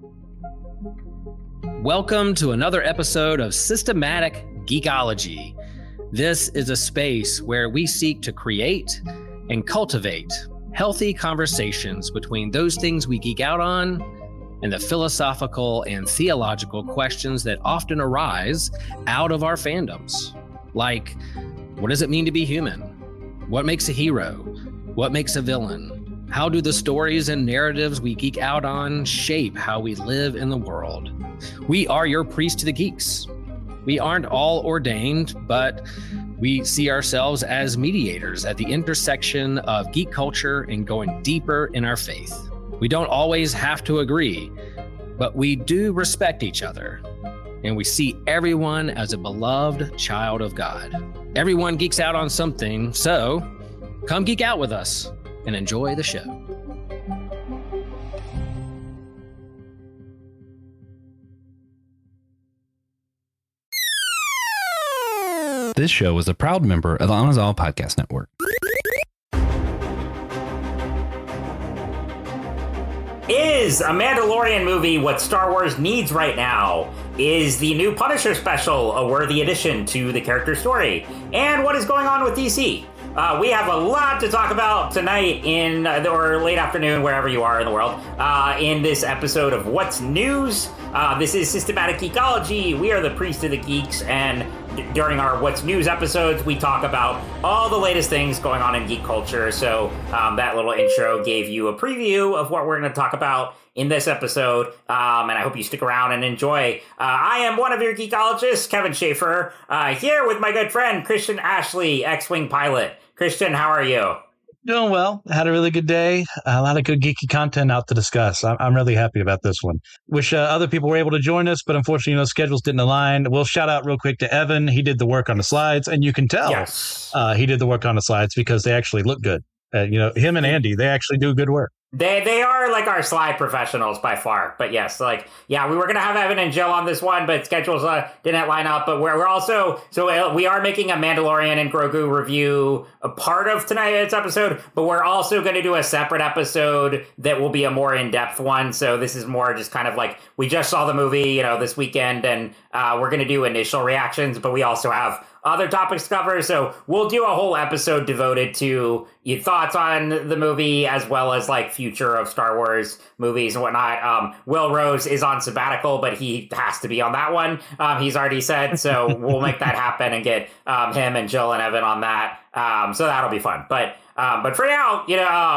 Welcome to another episode of Systematic Geekology. This is a space where we seek to create and cultivate healthy conversations between those things we geek out on and the philosophical and theological questions that often arise out of our fandoms. Like, what does it mean to be human? What makes a hero? What makes a villain? How do the stories and narratives we geek out on shape how we live in the world? We are your priest to the geeks. We aren't all ordained, but we see ourselves as mediators at the intersection of geek culture and going deeper in our faith. We don't always have to agree, but we do respect each other, and we see everyone as a beloved child of God. Everyone geeks out on something, so come geek out with us and enjoy the show. This show is a proud member of the Anazal Podcast Network. Is a Mandalorian movie what Star Wars needs right now? Is the new Punisher special a worthy addition to the character story? And what is going on with DC? We have a lot to talk about tonight or late afternoon, wherever you are in the world, in this episode of What's News. This is Systematic Geekology. We are the priest of the geeks, and during our What's News episodes, we talk about all the latest things going on in geek culture. So that little intro gave you a preview of what we're going to talk about in this episode, and I hope you stick around and enjoy. I am one of your geekologists, Kevin Schaefer, here with my good friend, Christian Ashley, X-Wing pilot. Christian, how are you? Doing well. Had a really good day. A lot of good geeky content out to discuss. I'm really happy about this one. Wish other people were able to join us, but unfortunately, schedules didn't align. We'll shout out real quick to Evan. He did the work on the slides, and you can tell he did the work on the slides because they actually look good. Him and Andy, they actually do good work. They are like our slide professionals by far. But yes, we were going to have Evan and Jill on this one, but schedules didn't line up. But we're also, we are making a Mandalorian and Grogu review a part of tonight's episode, but we're also going to do a separate episode that will be a more in-depth one. So this is more just kind of like, we just saw the movie, this weekend, and we're going to do initial reactions, but we also have other topics to cover. So we'll do a whole episode devoted to your thoughts on the movie, as well as like future of Star Wars movies and whatnot. Will Rose is on sabbatical, but he has to be on that one. He's already said, so we'll make that happen and get him and Jill and Evan on that. So that'll be fun. But for now,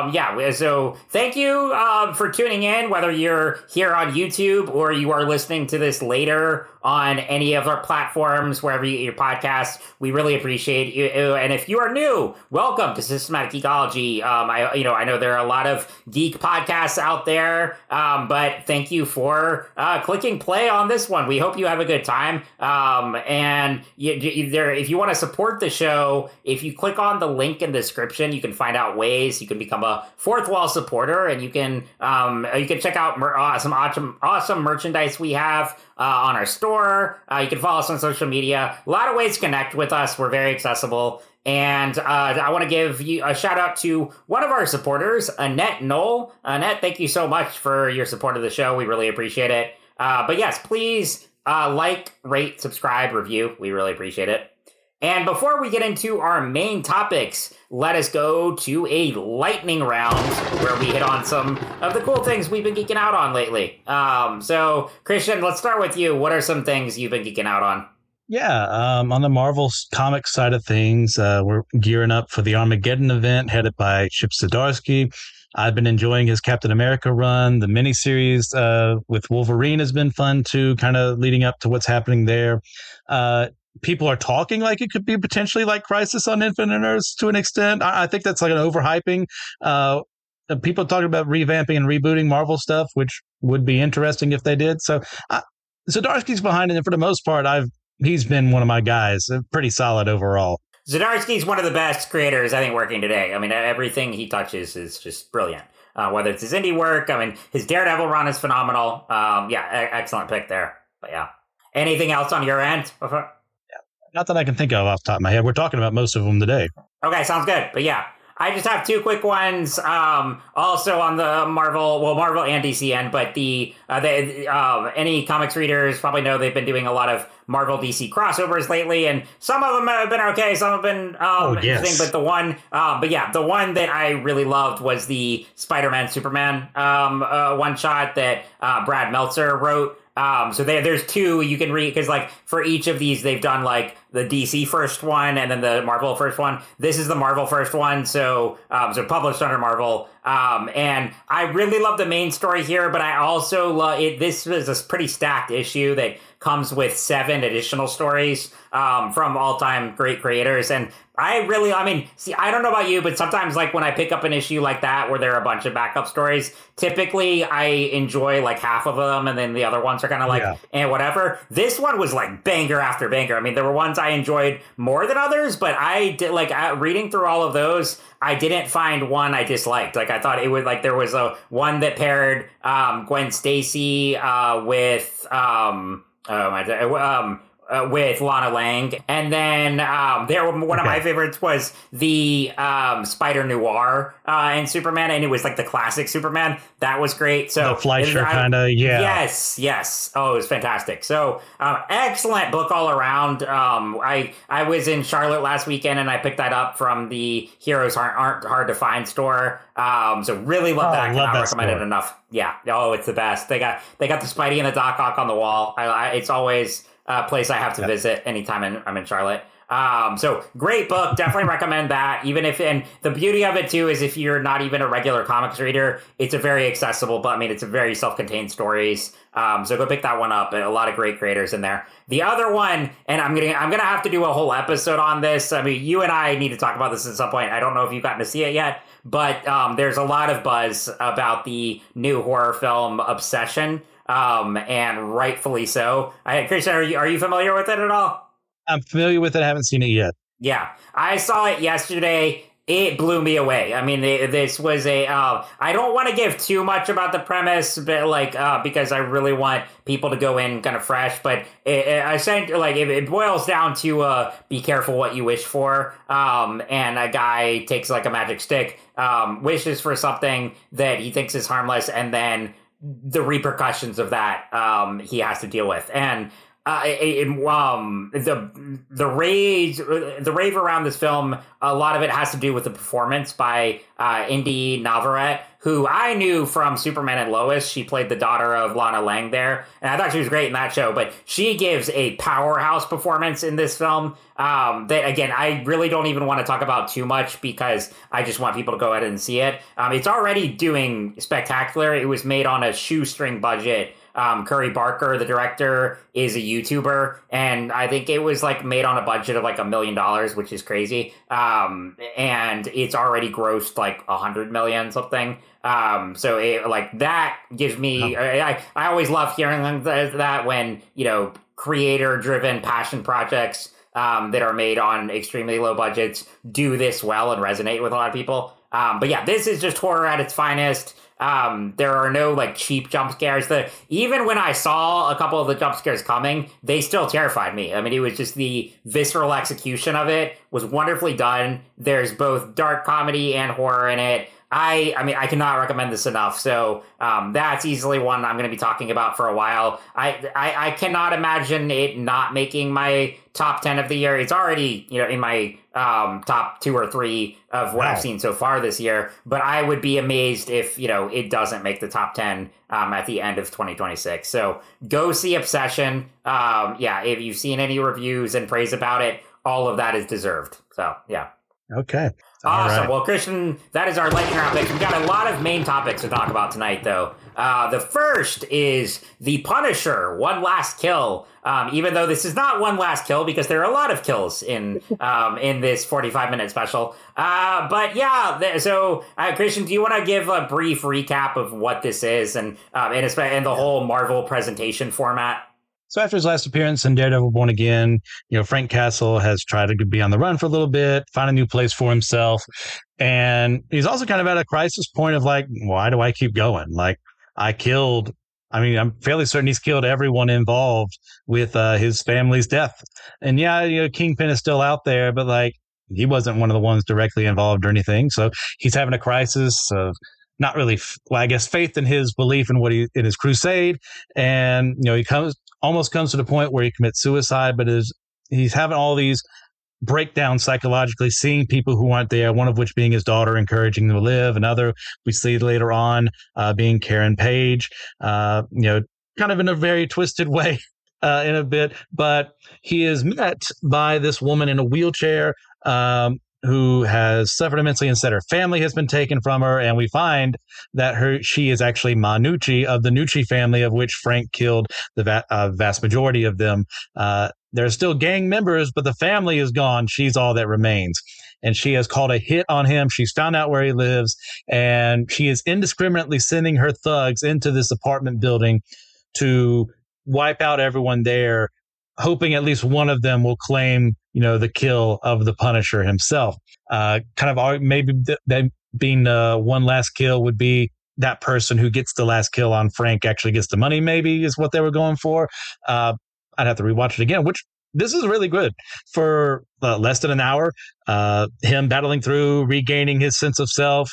so thank you for tuning in, whether you're here on YouTube or you are listening to this later on any of our platforms, wherever you get your podcasts. We really appreciate you. And if you are new, welcome to Systematic Geekology. I know there are a lot of geek podcasts out there, but thank you for clicking play on this one. We hope you have a good time. And if you want to support the show, if you click on the link in the description, you can find out ways you can become a fourth wall supporter, and you can check out some awesome merchandise we have on our store. You can follow us on social media. A lot of ways to connect with us. We're very accessible. And I want to give you a shout out to one of our supporters, Annette Knoll. Annette, thank you so much for your support of the show. We really appreciate it. But yes, please like, rate, subscribe, review. We really appreciate it. And before we get into our main topics, let us go to a lightning round where we hit on some of the cool things we've been geeking out on lately. So, Christian, let's start with you. What are some things you've been geeking out on? Yeah, on the Marvel comics side of things, we're gearing up for the Armageddon event headed by Chip Zdarsky. I've been enjoying his Captain America run. The miniseries with Wolverine has been fun too, kind of leading up to what's happening there. People are talking like it could be potentially like Crisis on Infinite Earths to an extent. I think that's like an overhyping. People talking about revamping and rebooting Marvel stuff, which would be interesting if they did. So Zdarsky's behind it, and for the most part, he's been one of my guys. Pretty solid overall. Zdarsky's one of the best creators, I think, working today. I mean, everything he touches is just brilliant. Whether it's his indie work, his Daredevil run is phenomenal. Excellent pick there. But yeah. Anything else on your end? Not that I can think of off the top of my head. We're talking about most of them today. Okay, sounds good. But yeah. I just have two quick ones. Also on the Marvel and DC end, but any comics readers probably know they've been doing a lot of Marvel DC crossovers lately, and some of them have been okay, some have been interesting. But the one that I really loved was the Spider-Man Superman one shot that Brad Meltzer wrote. So there's two you can read, because like for each of these they've done like the DC first one and then the Marvel first one. This is the Marvel first one, so published under Marvel. And I really love the main story here, but I also love it. This was a pretty stacked issue that comes with 7 additional stories from all-time great creators. And I don't know about you, but sometimes like when I pick up an issue like that where there are a bunch of backup stories, typically I enjoy like half of them and then the other ones are kind of like, and whatever. This one was like banger after banger. I mean, there were ones I enjoyed more than others, but I did like reading through all of those, I didn't find one I disliked. Like I thought it would, like there was a one that paired Gwen Stacy with with Lana Lang. And then one of my favorites was the Spider Noir in Superman, and it was like the classic Superman. That was great. So the Fleischer kind of, Yes. Oh, it was fantastic. So excellent book all around. I was in Charlotte last weekend and I picked that up from the Heroes Aren't Hard to Find store. So really love that. Cannot recommend it enough. Yeah. Oh, it's the best. They got the Spidey and the Doc Ock on the wall. It's always a place I have to visit anytime I'm in Charlotte. So great book. Definitely recommend that. And the beauty of it too is if you're not even a regular comics reader, it's a very accessible, but I mean, it's a very self-contained stories. So go pick that one up. A lot of great creators in there. The other one, and I'm gonna have to do a whole episode on this. I mean, you and I need to talk about this at some point. I don't know if you've gotten to see it yet, but there's a lot of buzz about the new horror film Obsession. And rightfully so. Christian, are you familiar with it at all? I'm familiar with it. I haven't seen it yet. Yeah, I saw it yesterday. It blew me away. I mean, this was I don't want to give too much about the premise, but because I really want people to go in kind of fresh. But it boils down to be careful what you wish for. And a guy takes like a magic stick, wishes for something that he thinks is harmless, and then the repercussions of that he has to deal with. And the rave around this film, a lot of it has to do with the performance by Indy Navarrete, who I knew from Superman and Lois. She played the daughter of Lana Lang there, and I thought she was great in that show. But she gives a powerhouse performance in this film that, again, I really don't even want to talk about too much because I just want people to go ahead and see it. It's already doing spectacular. It was made on a shoestring budget. Curry Barker, the director, is a YouTuber, and I think it was like made on a budget of like $1 million, which is crazy. And it's already grossed like 100 million something. So that gives me, I always love hearing that when, creator driven passion projects, that are made on extremely low budgets do this well and resonate with a lot of people. But yeah, this is just horror at its finest. There are no like cheap jump scares. Even when I saw a couple of the jump scares coming, they still terrified me. I mean, it was just the visceral execution of it was wonderfully done. There's both dark comedy and horror in it. I cannot recommend this enough. So that's easily one I'm going to be talking about for a while. I cannot imagine it not making my top 10 of the year. It's already, in my top 2 or 3 of what I've seen so far this year. But I would be amazed if, it doesn't make the top 10 at the end of 2026. So go see Obsession. If you've seen any reviews and praise about it, all of that is deserved. So, yeah. Okay. Awesome. Right. Well, Christian, that is our lightning round picks. We've got a lot of main topics to talk about tonight, though. The first is The Punisher, One Last Kill. Even though this is not one last kill, because there are a lot of kills in this 45-minute special. So Christian, do you want to give a brief recap of what this is and the whole Marvel presentation format? So after his last appearance in Daredevil Born Again, Frank Castle has tried to be on the run for a little bit, find a new place for himself. And he's also kind of at a crisis point of like, why do I keep going? Like I'm fairly certain he's killed everyone involved with his family's death. And Kingpin is still out there, but like, he wasn't one of the ones directly involved or anything. So he's having a crisis of not really, I guess, faith in his belief in in his crusade. And, he almost comes to the point where he commits suicide, but he's having all these breakdowns psychologically, seeing people who aren't there, one of which being his daughter, encouraging them to live. Another we see later on being Karen Page, kind of in a very twisted way in a bit. But he is met by this woman in a wheelchair who has suffered immensely and said her family has been taken from her. And we find that she is actually Ma Nucci of the Nucci family, of which Frank killed the vast majority of them. There are still gang members, but the family is gone. She's all that remains. And she has called a hit on him. She's found out where he lives, and she is indiscriminately sending her thugs into this apartment building to wipe out everyone there, hoping at least one of them will claim, the kill of the Punisher himself. Maybe that being one last kill would be that person who gets the last kill on Frank actually gets the money, maybe is what they were going for. I'd have to rewatch it again, which this is really good for less than an hour. Him battling through, regaining his sense of self.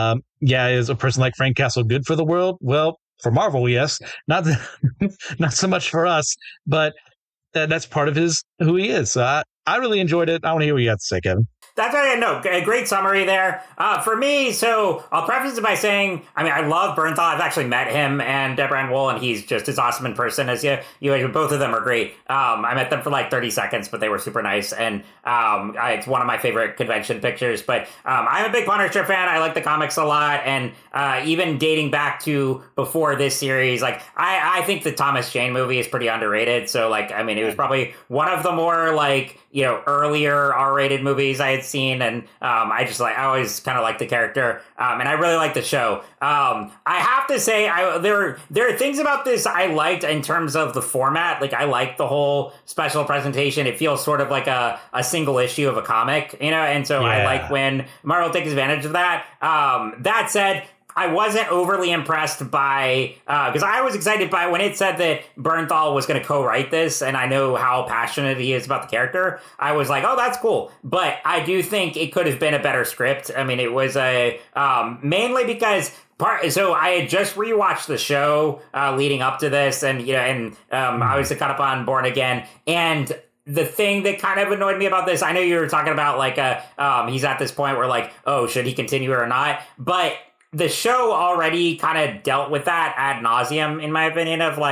Is a person like Frank Castle good for the world? Well, for Marvel, yes. Not so much for us, but that's part of who he is. So I really enjoyed it. I want to hear what you have to say, Kevin. That's right. No, a great summary there. For me, so I'll preface it by saying, I love Bernthal. I've actually met him and Deborah Ann Wool, and he's just as awesome in person as you. Both of them are great. I met them for like 30 seconds, but they were super nice. And it's one of my favorite convention pictures. But I'm a big Punisher fan. I like the comics a lot. And even dating back to before this series, like I think the Thomas Jane movie is pretty underrated. So it was probably one of the more earlier R-rated movies I had seen, and I always kind of liked the character, and I really liked the show. I have to say, there are things about this I liked in terms of the format. Like I liked the whole special presentation. It feels sort of like a single issue of a comic, and so I like when Marvel takes advantage of that. That said, I wasn't overly impressed by, because I was excited by when it said that Bernthal was going to co-write this, and I know how passionate he is about the character. I was like, oh, that's cool. But I do think it could have been a better script. It was mainly because so I had just rewatched the show leading up to this, and I was caught up on Born Again, and the thing that kind of annoyed me about this, I know you were talking about he's at this point where oh, should he continue or not? But the show already kind of dealt with that ad nauseum, in my opinion, of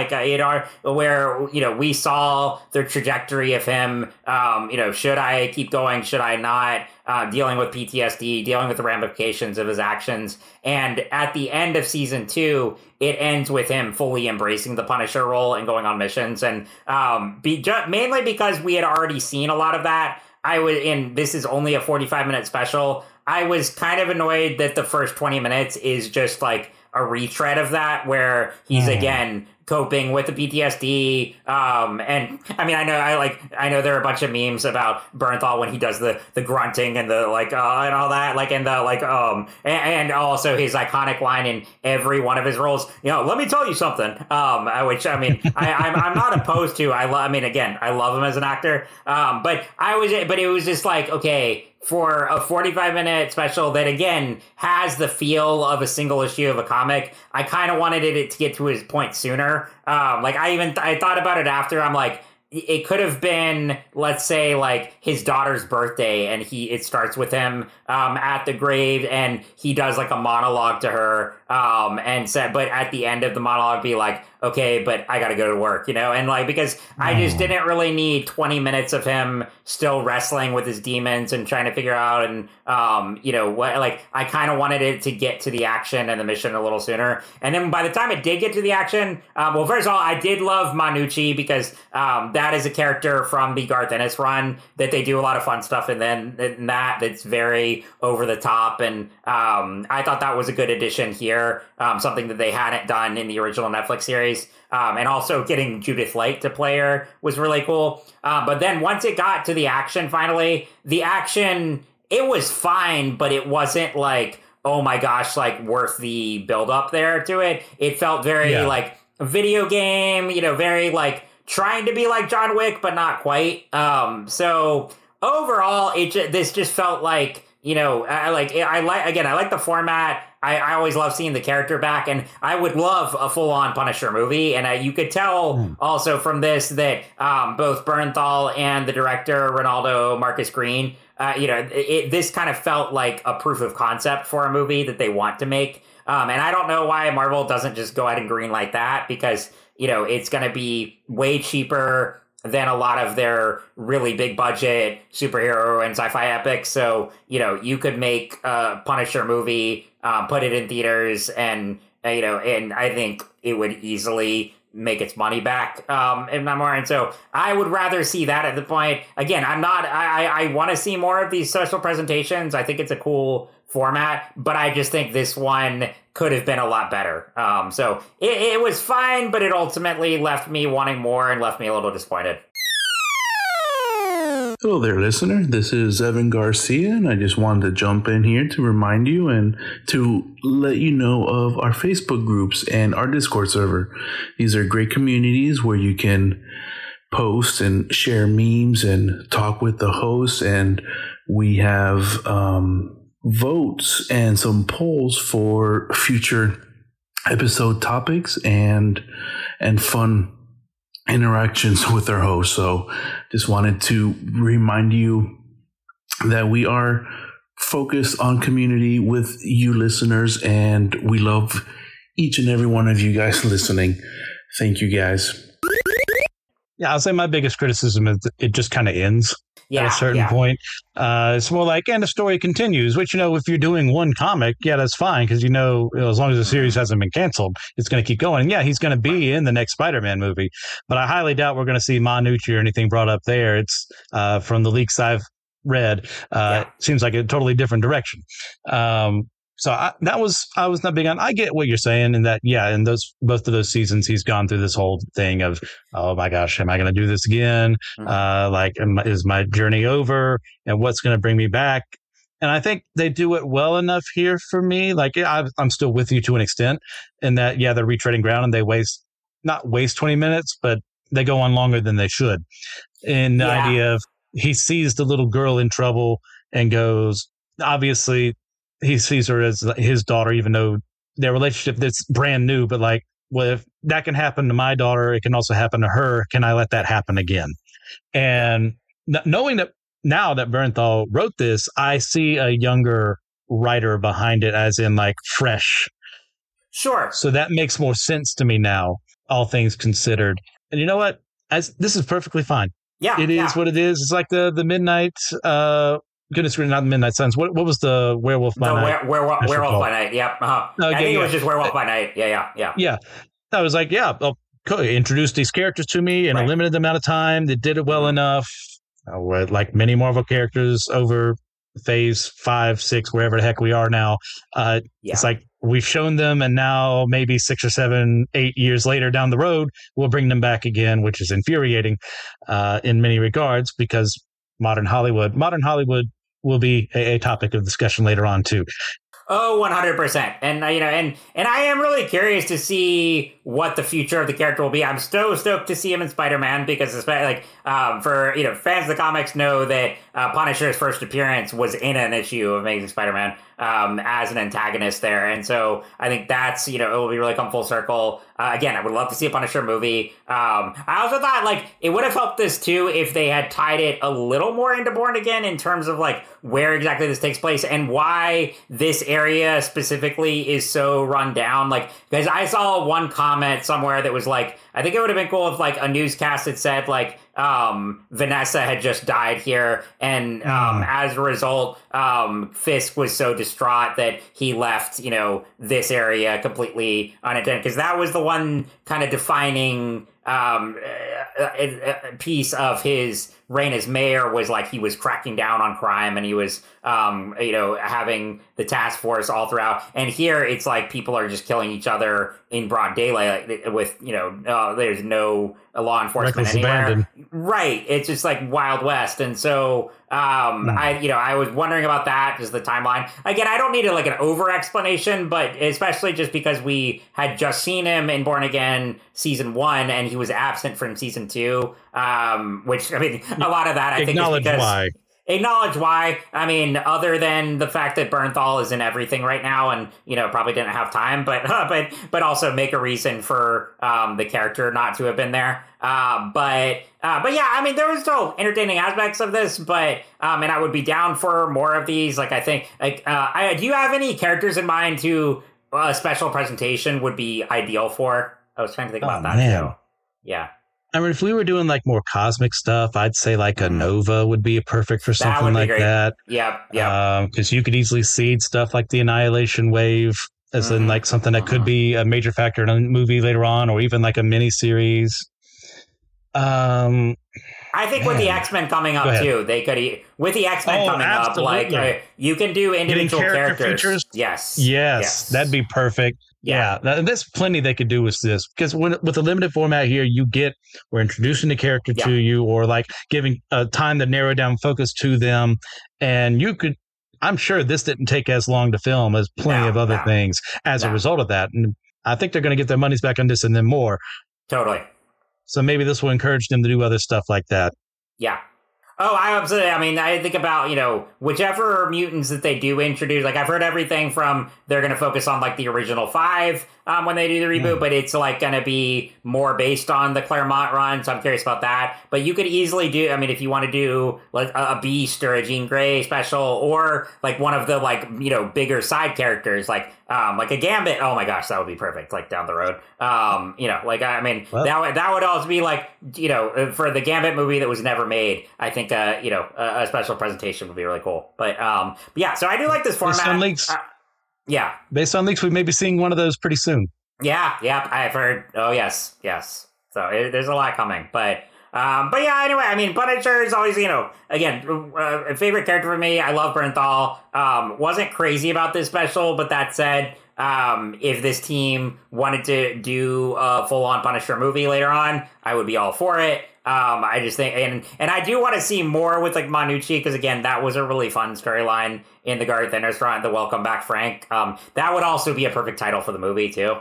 where, we saw the trajectory of him, should I keep going? Should I not? Dealing with PTSD, dealing with the ramifications of his actions. And at the end of season 2, it ends with him fully embracing the Punisher role and going on missions. And mainly because we had already seen a lot of that. This is only a 45-minute special. I was kind of annoyed that the first 20 minutes is just like a retread of that, where he's again coping with the PTSD. And I know there are a bunch of memes about Bernthal when he does the grunting and the and all that, and also his iconic line in every one of his roles. Let me tell you something. Which I'm not opposed to. I love him as an actor. But it was just okay. For a 45-minute special that, again, has the feel of a single issue of a comic, I kind of wanted it to get to his point sooner. I thought about it after. I'm like, it could have been, let's say, his daughter's birthday, and it starts with him at the grave, and he does a monologue to her, but at the end of the monologue be like, okay, but I gotta go to work, because I just didn't really need 20 minutes of him still wrestling with his demons and trying to figure out, and I kind of wanted it to get to the action and the mission a little sooner. And then by the time it did get to the action, first of all, I did love Ma Nucci, because that is a character from the Garth Ennis run that they do a lot of fun stuff, and then that's very over the top, and I thought that was a good addition here, something that they hadn't done in the original Netflix series. And also getting Judith Light to play her was really cool. But then once it got to the action, finally, the action, it was fine, but it wasn't oh my gosh, worth the build up there to it. It felt very a video game, very trying to be like John Wick, but not quite. So overall, this just felt like, I like the format. I always love seeing the character back, and I would love a full-on Punisher movie. And you could tell also from this that both Bernthal and the director, Ronaldo Marcus Green, this kind of felt like a proof of concept for a movie that they want to make. And I don't know why Marvel doesn't just go ahead and green light that, because, it's going to be way cheaper than a lot of their really big budget superhero and sci-fi epics. So, you could make a Punisher movie, put it in theaters, and I think it would easily make its money back, if not more. And so I would rather see that at the point. Again, I want to see more of these special presentations. I think it's a cool format, but I just think this one could have been a lot better. So it was fine, but it ultimately left me wanting more and left me a little disappointed. Hello there, listener. This is Evan Garcia, and I just wanted to jump in here to remind you and to let you know of our Facebook groups and our Discord server. These are great communities where you can post and share memes and talk with the hosts, and we have votes and some polls for future episode topics and fun interactions with our hosts. So just wanted to remind you that we are focused on community with you listeners, and we love each and every one of you guys listening. Thank you guys. Yeah, I'll say my biggest criticism is that it just kind of ends at a certain point. It's more like, and the story continues, which, if you're doing one comic, that's fine, because, as long as the series hasn't been canceled, it's going to keep going. And yeah, he's going to be in the next Spider-Man movie, but I highly doubt we're going to see Manucci or anything brought up there. It's from the leaks I've read, seems like a totally different direction. So I was not big on. I get what you're saying, in that, in both of those seasons, he's gone through this whole thing of, oh my gosh, am I going to do this again? Is my journey over? And what's going to bring me back? And I think they do it well enough here for me. Like, I'm still with you to an extent, in that, they're retreading ground, and they not waste 20 minutes, but they go on longer than they should. And the idea of, he sees the little girl in trouble and goes, obviously, he sees her as his daughter, even though their relationship that's brand new. But like, well, if that can happen to my daughter, it can also happen to her. Can I let that happen again? And knowing that now that Bernthal wrote this, I see a younger writer behind it, as in like fresh. Sure. So that makes more sense to me now, all things considered. And you know what? This is perfectly fine. Yeah, it is what it is. It's like the Midnight. Goodness, not the Midnight Suns. What was the Werewolf by Night? Werewolf by Night. Yep. I think it was just Werewolf by Night. Yeah. I was like, introduced these characters to me in a limited amount of time. They did it well enough. Like many Marvel characters over phase 5, 6, wherever the heck we are now. It's like we've shown them, and now maybe 6 or 7, 8 years later down the road, we'll bring them back again, which is infuriating in many regards, because modern Hollywood will be a topic of discussion later on too. Oh, 100%. And and I am really curious to see what the future of the character will be. I'm so stoked to see him in Spider-Man, because especially for fans of the comics know that Punisher's first appearance was in an issue of Amazing Spider-Man as an antagonist there. And so I think that's, it will be really come full circle. Again, I would love to see a Punisher movie. I also thought it would have helped this too if they had tied it a little more into Born Again, in terms of where exactly this takes place and why this area specifically is so run down. Because I saw one comment somewhere that was I think it would have been cool if a newscast had said Vanessa had just died here, and as a result, Fisk was so distraught that he left, this area completely unattended, because that was the one kind of defining piece of his reign as mayor, was he was cracking down on crime, and he was having the task force all throughout. And here it's people are just killing each other in broad daylight with there's no law enforcement anywhere. Abandoned. Right, it's just Wild West. And so I was wondering about that, just the timeline. Again, I don't need an over explanation, but especially just because we had just seen him in Born Again season 1, and he was absent from season 2, which a lot of that I think is because why. acknowledge why. I mean, other than the fact that Bernthal is in everything right now, and probably didn't have time, but but also make a reason for the character not to have been there. But yeah, I mean, there was still entertaining aspects of this, but and I would be down for more of these. Like, I think, do you have any characters in mind who a special presentation would be ideal for? I was trying to think about that too. Yeah. I mean, if we were doing like more cosmic stuff, I'd say like a Nova would be perfect for something like that. Yeah. Because you could easily seed stuff like the Annihilation Wave as in like something that could be a major factor in a movie later on, or even like a mini series. I think with the X-Men coming up too, they could with the X-Men coming absolutely. up, like you can do individual characters. Features? Yes, that'd be perfect. Yeah, there's plenty they could do with this, because with a limited format here, we're introducing the character to you, or like giving time to narrow down focus to them, and I'm sure this didn't take as long to film as plenty of other things as a result of that, and I think they're going to get their monies back on this and then more. Totally. So maybe this will encourage them to do other stuff like that. Yeah. Oh, I mean, I think about, whichever mutants that they do introduce. Like, I've heard everything from they're going to focus on, like, the original 5 when they do the reboot, but it's, like, going to be more based on the Claremont run, so I'm curious about that. But you could easily do, I mean, if you want to do, like, a Beast or a Jean Grey special, or, like, one of the, like, bigger side characters, like a Gambit. Oh, my gosh, that would be perfect, like, down the road. I mean, that would also be, like, for the Gambit movie that was never made, I think, a special presentation would be really cool. But yeah, so I do like this format. Based on leaks, based on leaks, we may be seeing one of those pretty soon. Yeah, I've heard. Oh, yes. So there's a lot coming, but yeah. Anyway, I mean, Punisher is always, again, a favorite character for me. I love Bernthal. Wasn't crazy about this special, but that said, if this team wanted to do a full-on Punisher movie later on, I would be all for it. I just think, and I do want to see more with like Manucci, because again, that was a really fun storyline in the Garth Ennis run, the Welcome Back Frank. That would also be a perfect title for the movie too.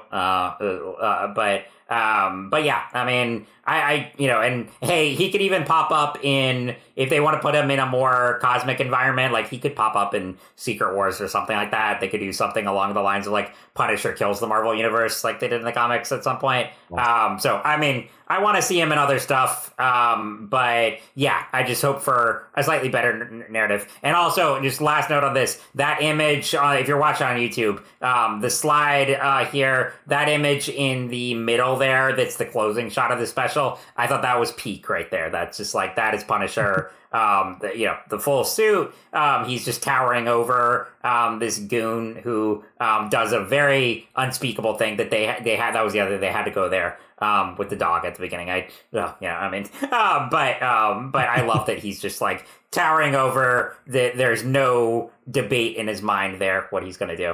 But yeah, I mean, and hey, he could even pop up in, if they want to put him in a more cosmic environment, like he could pop up in Secret Wars or something like that. They could do something along the lines of like Punisher kills the Marvel Universe, like they did in the comics at some point. So, I mean, I want to see him in other stuff. But yeah, I just hope for a slightly better narrative. And also, just last note on this, that image, if you're watching on YouTube, the slide here, that image in the middle there, that's the closing shot of the special. I thought that was peak right there. That's just like, that is Punisher. The full suit. He's just towering over this goon who does a very unspeakable thing that they had. That was the other. They had to go there with the dog at the beginning. But I love that he's just like towering over. There's no debate in his mind there what he's going to do.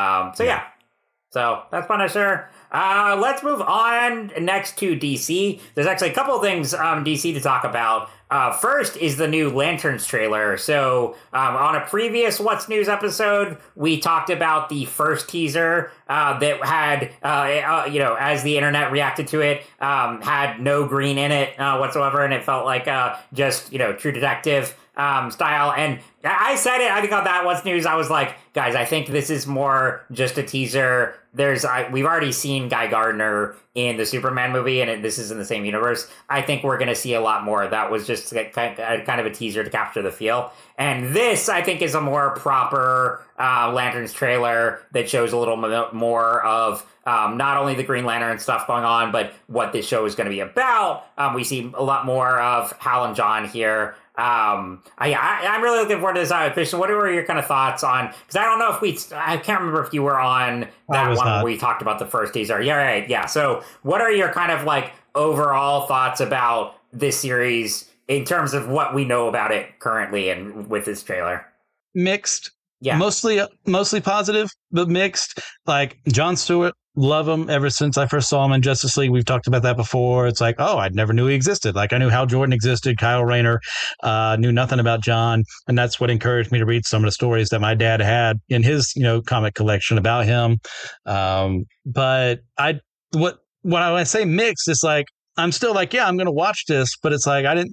So that's Punisher. Let's move on next to DC. There's actually a couple of things DC to talk about. First is the new Lanterns trailer. So on a previous What's News episode, we talked about the first teaser that had, as the internet reacted to it, had no green in it whatsoever, and it felt like just, True Detective style. And I said it, I think on that What's News, I was like, guys, I think this is more just a teaser. We've already seen Guy Gardner in the Superman movie, and this is in the same universe. I think we're going to see a lot more. That was just kind of a teaser to capture the feel. And this, I think, is a more proper Lanterns trailer that shows a little more of not only the Green Lantern stuff going on, but what this show is going to be about. We see a lot more of Hal and John here. I'm really looking forward to this. Christian, what were your kind of thoughts on? Because I don't know if I can't remember if you were on that one where we talked about the first teaser. Yeah, right. Yeah. So, what are your kind of like overall thoughts about this series in terms of what we know about it currently and with this trailer? Mixed. Yeah. Mostly positive, but mixed. Like Jon Stewart, love him ever since I first saw him in Justice League. We've talked about that before. It's like, oh, I never knew he existed. Like I knew Hal Jordan existed, Kyle Rayner, knew nothing about John. And that's what encouraged me to read some of the stories that my dad had in his, comic collection about him. But when I say mixed, it's like, I'm still like, yeah, I'm going to watch this, but it's like,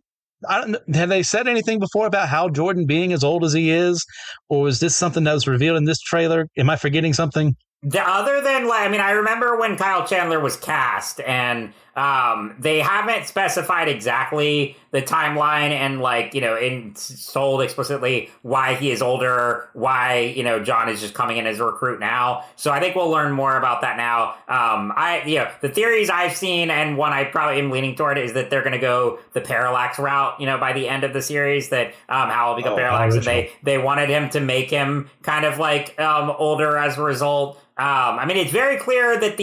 have they said anything before about how Jordan being as old as he is, or is this something that was revealed in this trailer? Am I forgetting something? Other than, like, I mean, I remember when Kyle Chandler was cast, and they haven't specified exactly the timeline and, like, you know, told explicitly why he is older, why, you know, John is just coming in as a recruit now. So I think we'll learn more about that now. The theories I've seen, and one I probably am leaning toward, is that they're going to go the Parallax route, you know, by the end of the series, that Hal will become Parallax, and they wanted him to make him kind of like older as a result. I mean, it's very clear that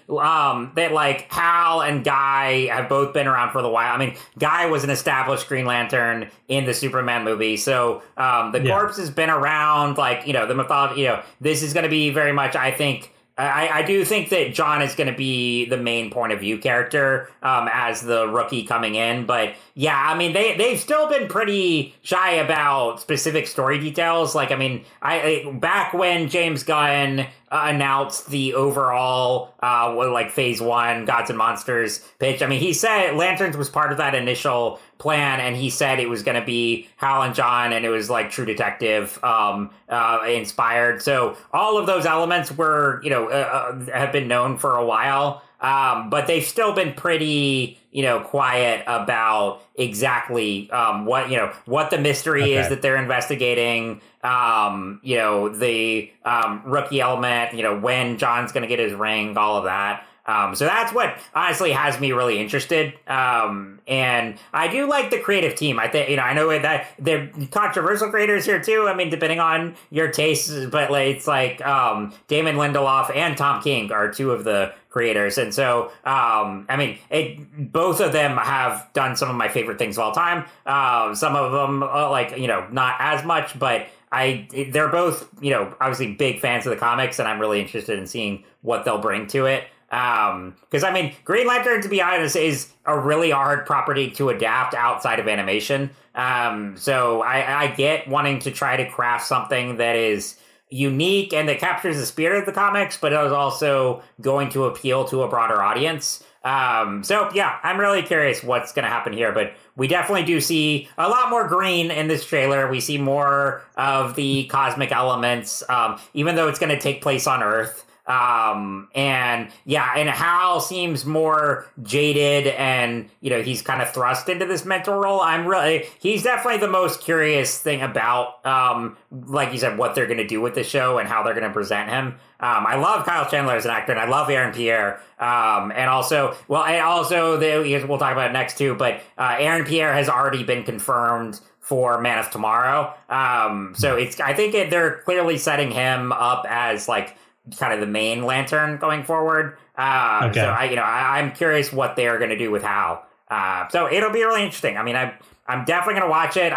that like Hal and Guy have both been around for a while. I mean, Guy was an established Green Lantern in the Superman movie, so the corpse has been around. Like, you know, the mythology. You know, this is going to be very much, I think. I do think that John is going to be the main point of view character as the rookie coming in. But yeah, I mean, they've still been pretty shy about specific story details. Like, I mean, back when James Gunn announced the overall like phase 1 Gods and Monsters pitch, I mean, he said Lanterns was part of that initial plan, and he said it was going to be Hal and John, and it was like True Detective inspired. So all of those elements were, you know, have been known for a while. But they've still been pretty, you know, quiet about exactly what the mystery is that they're investigating. You know, the rookie element, you know, when John's going to get his ring, all of that. So that's what honestly has me really interested. And I do like the creative team. I think, you know, I know that they're controversial creators here too. I mean, depending on your tastes, but like, it's like Damon Lindelof and Tom King are two of the creators. And so, I mean, both of them have done some of my favorite things of all time. Some of them, like, you know, not as much, but they're both, you know, obviously big fans of the comics, and I'm really interested in seeing what they'll bring to it. Because I mean, Green Lantern, to be honest, is a really hard property to adapt outside of animation. So I get wanting to try to craft something that is unique and that captures the spirit of the comics, but is also going to appeal to a broader audience. So yeah, I'm really curious what's going to happen here, but we definitely do see a lot more green in this trailer. We see more of the cosmic elements, even though it's going to take place on Earth. And Hal seems more jaded, and, you know, he's kind of thrust into this mental role. He's definitely the most curious thing about, like you said, what they're going to do with the show and how they're going to present him. I love Kyle Chandler as an actor, and I love Aaron Pierre. We'll talk about it next too, but, Aaron Pierre has already been confirmed for Man of Tomorrow. I think they're clearly setting him up as like kind of the main Lantern going forward. So I'm curious what they are going to do with Hal. So it'll be really interesting. I mean, I'm definitely going to watch it.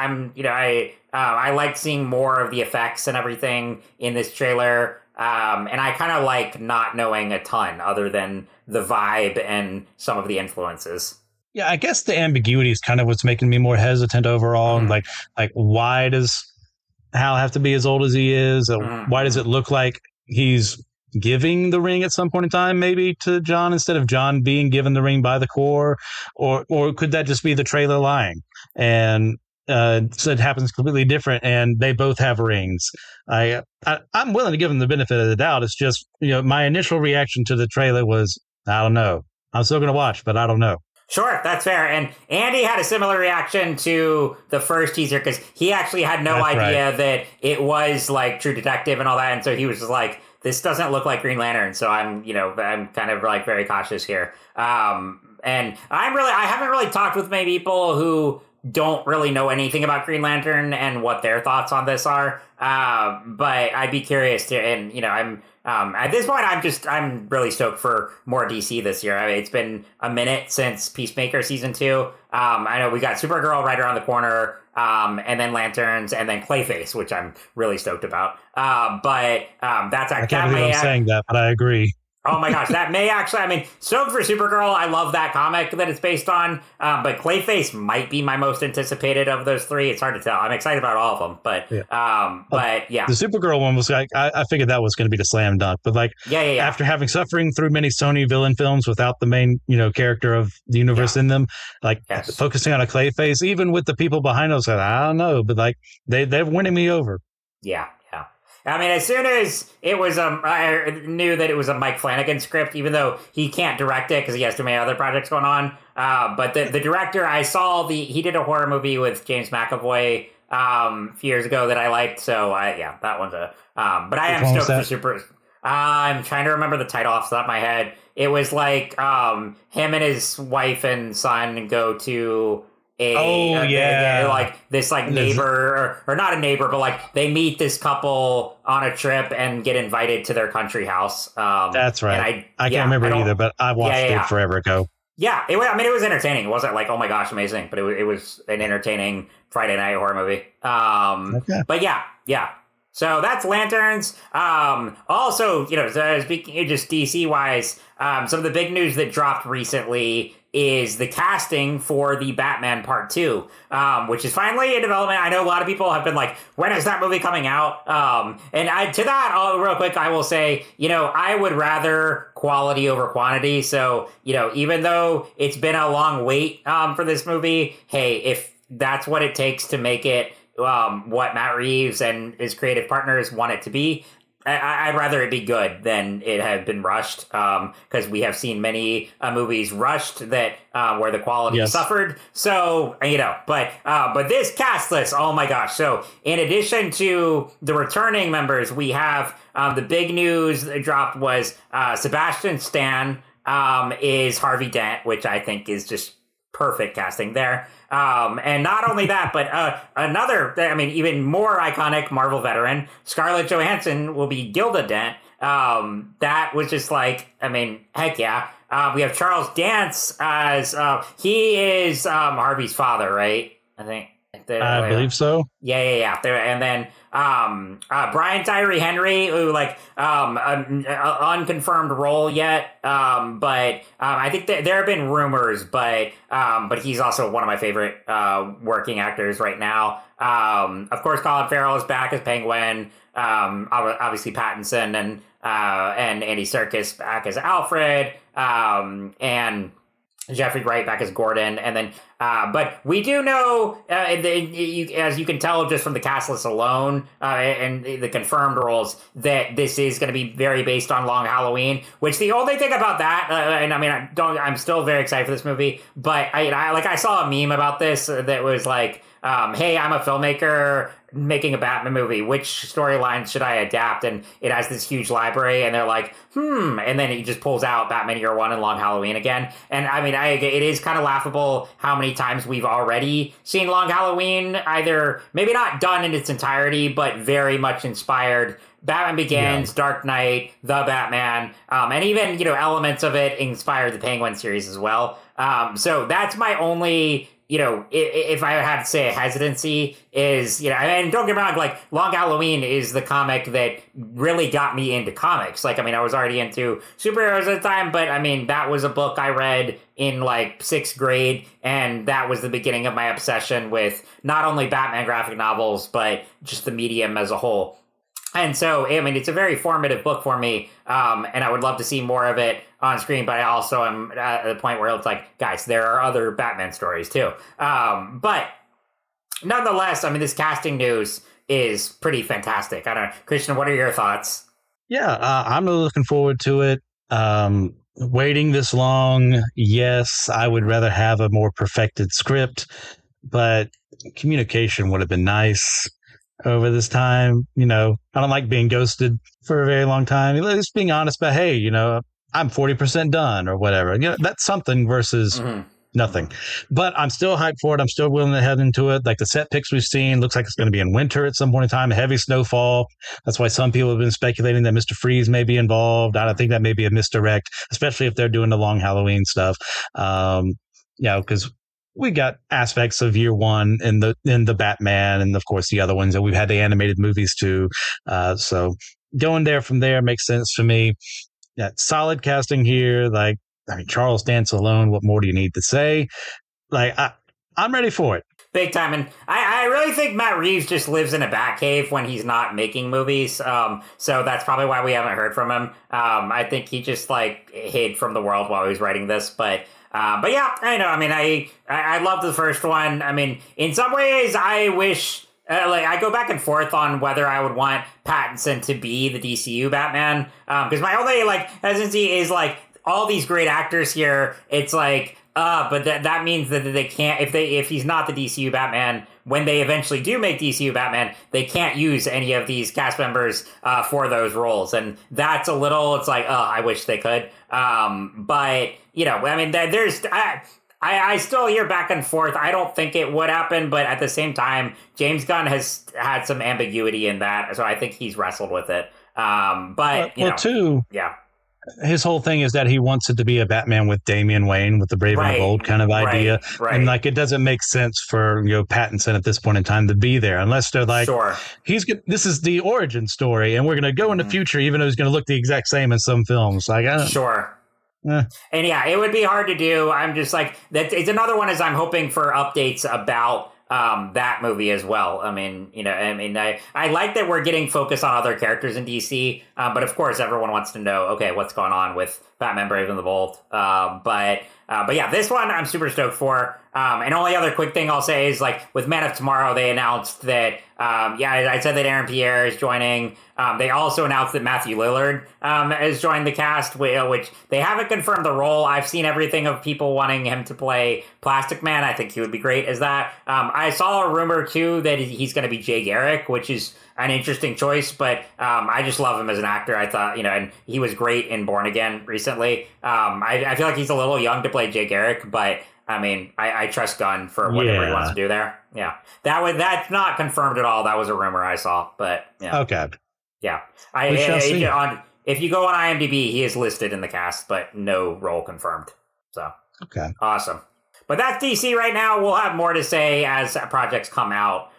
I like seeing more of the effects and everything in this trailer. And I kind of like not knowing a ton other than the vibe and some of the influences. Yeah, I guess the ambiguity is kind of what's making me more hesitant overall. And like why does Hal have to be as old as he is? Why does it look like he's giving the ring at some point in time, maybe to John, instead of John being given the ring by the Corps? Or could that just be the trailer lying? And so it happens completely different, and they both have rings. I'm willing to give them the benefit of the doubt. It's just, you know, my initial reaction to the trailer was, I don't know. I'm still going to watch, but I don't know. Sure, that's fair. And Andy had a similar reaction to the first teaser, because he actually had no idea that it was like True Detective and all that. And so he was just like, this doesn't look like Green Lantern. So I'm kind of like very cautious here. And I haven't really talked with many people who don't really know anything about Green Lantern and what their thoughts on this are. But I'd be curious to, and, you know, I'm at this point, I'm really stoked for more DC this year. I mean, it's been a minute since Peacemaker season 2. I know we got Supergirl right around the corner, and then Lanterns, and then Clayface, which I'm really stoked about. But that's I can't believe I'm saying that, but I agree. Oh my gosh, that may actually, I mean, stoked for Supergirl. I love that comic that it's based on, but Clayface might be my most anticipated of those three. It's hard to tell. I'm excited about all of them, but yeah. The Supergirl one was like, I figured that was going to be the slam dunk, but like, Yeah. after having suffering through many Sony villain films without the main, character of the universe in them, like focusing on a Clayface, even with the people behind us, I don't know, but like they're winning me over. Yeah. I mean, as soon as it was, I knew that it was a Mike Flanagan script, even though he can't direct it because he has too many other projects going on. But the director, I saw he did a horror movie with James McAvoy a few years ago that I liked. So that one's but I am stoked for Super. I'm trying to remember the title off the top of my head. It was like him and his wife and son go to like this like neighbor or not a neighbor, but like they meet this couple on a trip and get invited to their country house. That's right. I can't remember either, but I watched it forever ago. Yeah, it was entertaining. It wasn't like, oh my gosh, amazing, but it was an entertaining Friday night horror movie. But yeah. So that's Lanterns. Also, speaking just DC wise, some of the big news that dropped recently is the casting for the Batman Part 2, which is finally in development. I know a lot of people have been like, when is that movie coming out? Real quick, I will say, I would rather quality over quantity. So, even though it's been a long wait for this movie, hey, if that's what it takes to make it what Matt Reeves and his creative partners want it to be, I'd rather it be good than it have been rushed, because we have seen many movies rushed that where the quality suffered. So but this cast list, oh my gosh! So in addition to the returning members, we have the big news that dropped was Sebastian Stan is Harvey Dent, which I think is just perfect casting there. And not only that, but even more iconic Marvel veteran, Scarlett Johansson will be Gilda Dent. That was just like, heck yeah. We have Charles Dance as, he is Harvey's father, right? I think. I believe so. Yeah. And then Brian Tyree Henry, who an unconfirmed role yet, but I think there have been rumors, but he's also one of my favorite working actors right now. Of course, Colin Farrell is back as Penguin. Obviously Pattinson and Andy Serkis back as Alfred, and Jeffrey Wright back as Gordon, and then but we do know, as you can tell just from the cast list alone and the confirmed roles, that this is going to be very based on Long Halloween. Which the only thing about that, I'm still very excited for this movie, but I saw a meme about this that was like, hey, I'm a filmmaker making a Batman movie. Which storyline should I adapt? And it has this huge library, and they're like, and then he just pulls out Batman Year One and Long Halloween again. And it is kind of laughable how many times we've already seen Long Halloween, either maybe not done in its entirety, but very much inspired. Batman Begins, Dark Knight, The Batman, and even, elements of it inspired the Penguin series as well. So that's my only, if I had to say a hesitancy is, and don't get me wrong, Long Halloween is the comic that really got me into comics. I was already into superheroes at the time, but that was a book I read in 6th grade, and that was the beginning of my obsession with not only Batman graphic novels, but just the medium as a whole. And so, it's a very formative book for me, and I would love to see more of it on screen, but I also am at the point where it's like, guys, there are other Batman stories too. But nonetheless, this casting news is pretty fantastic. I don't know. Christian, what are your thoughts? Yeah, I'm really looking forward to it. Waiting this long, yes, I would rather have a more perfected script, but communication would have been nice over this time. I don't like being ghosted for a very long time. Just being honest about, hey, I'm 40% done or whatever. That's something versus nothing. But I'm still hyped for it. I'm still willing to head into it. The set pics we've seen looks like it's going to be in winter at some point in time, heavy snowfall. That's why some people have been speculating that Mr. Freeze may be involved. I don't think that may be a misdirect, especially if they're doing the Long Halloween stuff. Because we got aspects of Year One in the Batman, and of course the other ones, and we've had the animated movies too. So going there from there makes sense for me. Yeah, solid casting here. Like, I mean, Charles Dance alone. What more do you need to say? Like, I'm ready for it. Big time. And I really think Matt Reeves just lives in a Batcave when he's not making movies. So that's probably why we haven't heard from him. I think he just like hid from the world while he was writing this. But yeah, I know. I mean, I loved the first one. I mean, in some ways, I wish. Like I go back and forth on whether I would want Pattinson to be the DCU Batman. Because my only like hesitancy is like all these great actors here. It's like. But that means that they can't if he's not the DCU Batman, when they eventually do make DCU Batman, they can't use any of these cast members for those roles, and that's a little. It's like, I wish they could. But you know, I mean, there's I still hear back and forth. I don't think it would happen, but at the same time, James Gunn has had some ambiguity in that, so I think he's wrestled with it. But you know, too, yeah. His whole thing is that he wants it to be a Batman with Damian Wayne, with the Brave and the Bold kind of idea. Right. And like, it doesn't make sense for, Pattinson at this point in time to be there unless they're like, sure. This is the origin story and we're going to go in the future, even though he's going to look the exact same in some films. Like, sure. And yeah, it would be hard to do. I'm just like, that. It's another one as I'm hoping for updates about that movie as well. I mean, I like that we're getting focused on other characters in DC, but of course everyone wants to know, okay, what's going on with Batman Brave and the Bold. But yeah, this one I'm super stoked for. And only other quick thing I'll say is like with Man of Tomorrow, they announced that, I said that Aaron Pierre is joining. They also announced that Matthew Lillard has joined the cast, which they haven't confirmed the role. I've seen everything of people wanting him to play Plastic Man. I think he would be great as that. I saw a rumor too that he's going to be Jay Garrick, which is an interesting choice, but I just love him as an actor. I thought, and he was great in Born Again recently. I feel like he's a little young to play Jay Garrick, but I mean, I trust Gunn for whatever he wants to do there. Yeah, that's not confirmed at all. That was a rumor I saw, but yeah. Okay. Yeah, if you go on IMDb, he is listed in the cast, but no role confirmed. So okay, awesome. But that's DC right now. We'll have more to say as projects come out.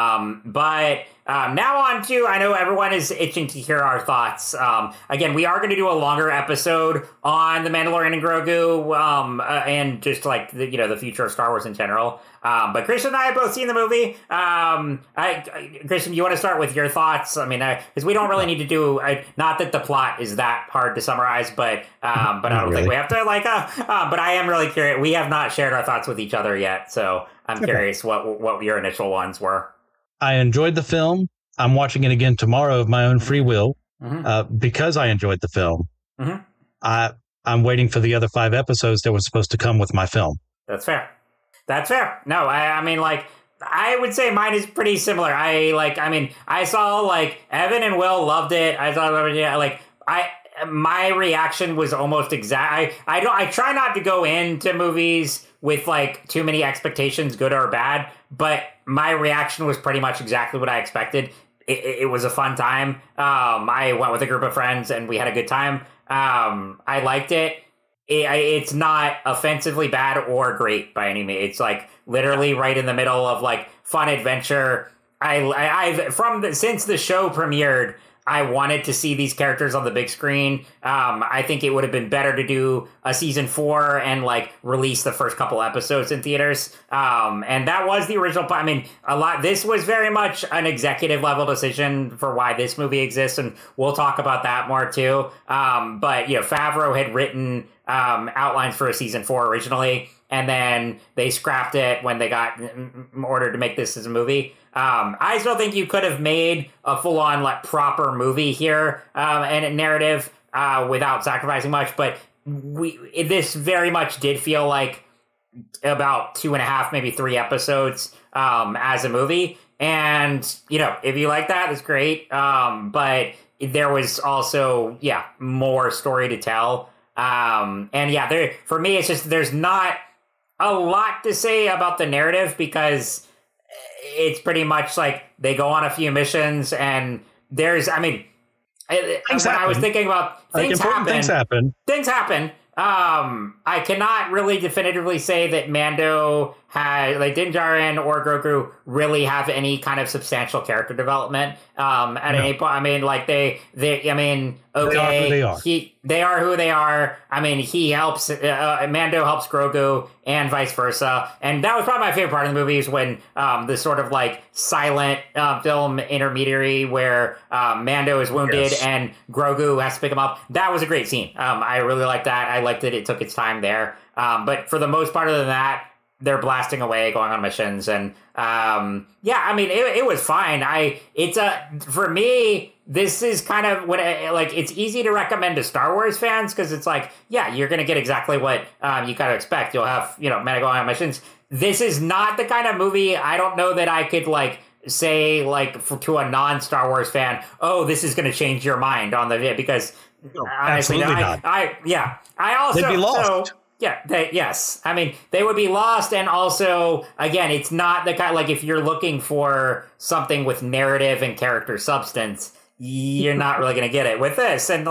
But now on to, I know everyone is itching to hear our thoughts. Again, we are going to do a longer episode on The Mandalorian and Grogu, and just like the future of Star Wars in general. But Christian and I have both seen the movie. Christian, you want to start with your thoughts? I mean, because we don't really need to do, not that the plot is that hard to summarize, but I don't think we have to but I am really curious. We have not shared our thoughts with each other yet. So I'm curious what your initial ones were. I enjoyed the film. I'm watching it again tomorrow of my own free will, because I enjoyed the film. Mm-hmm. I'm waiting for the other 5 episodes that were supposed to come with my film. That's fair. No, I mean, like, I would say mine is pretty similar. I saw like Evan and Will loved it. I thought, my reaction was almost exact. I try not to go into movies with like too many expectations, good or bad, but my reaction was pretty much exactly what I expected. It was a fun time. I went with a group of friends and we had a good time. I liked it. It's not offensively bad or great by any means. It's like literally right in the middle of like fun adventure. Since the show premiered, I wanted to see these characters on the big screen. I think it would have been better to do a season 4 and like release the first couple episodes in theaters. And that was the original. I mean, this was very much an executive level decision for why this movie exists. And we'll talk about that more too. But Favreau had written outlines for a season 4 originally, and then they scrapped it when they got ordered to make this as a movie. I still think you could have made a full-on like proper movie here and a narrative without sacrificing much, but this very much did feel like about 2.5, maybe 3 episodes as a movie. And if you like that, that's great. But there was also more story to tell. For me, it's just there's not a lot to say about the narrative because it's pretty much like they go on a few missions and I was thinking about things happen. I cannot really definitively say that Mando Din Djarin or Grogu really have any kind of substantial character development at any point. I mean, like they I mean, okay, they are who they are. They are who they are. I mean, he helps, Mando helps Grogu and vice versa. And that was probably my favorite part of the movie is when this sort of like silent film intermediary where Mando is wounded and Grogu has to pick him up. That was a great scene. I really liked that. I liked that it took its time there. But for the most part of that, they're blasting away, going on missions. And yeah, I mean, it was fine. For me, this is kind of what it's easy to recommend to Star Wars fans because it's like, yeah, you're going to get exactly what you kind of expect. You'll have, men going on missions. This is not the kind of movie I don't know that I could say to a non-Star Wars fan, oh, this is going to change your mind on the because honestly, absolutely not. I also They'd be lost. Yes. I mean, they would be lost. And also, again, it's not the kind, if you're looking for something with narrative and character substance, you're not really going to get it with this. And